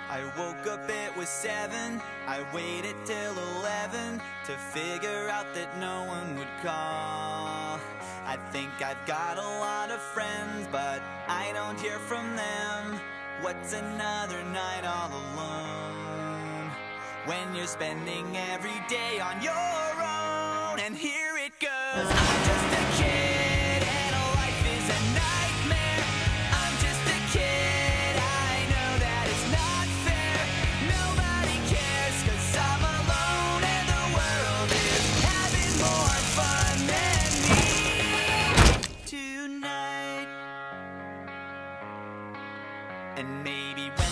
I woke up, it was 7. I waited till 11 to figure out that no one would call. I think I've got a lot of friends, but I don't hear from them. What's another night all alone when you're spending every day on your own? And here it goes. I'm just a kid and life is a nightmare. I'm just a kid, I know that it's not fair. Nobody cares 'cause I'm alone and the world is having more fun than me tonight. And maybe when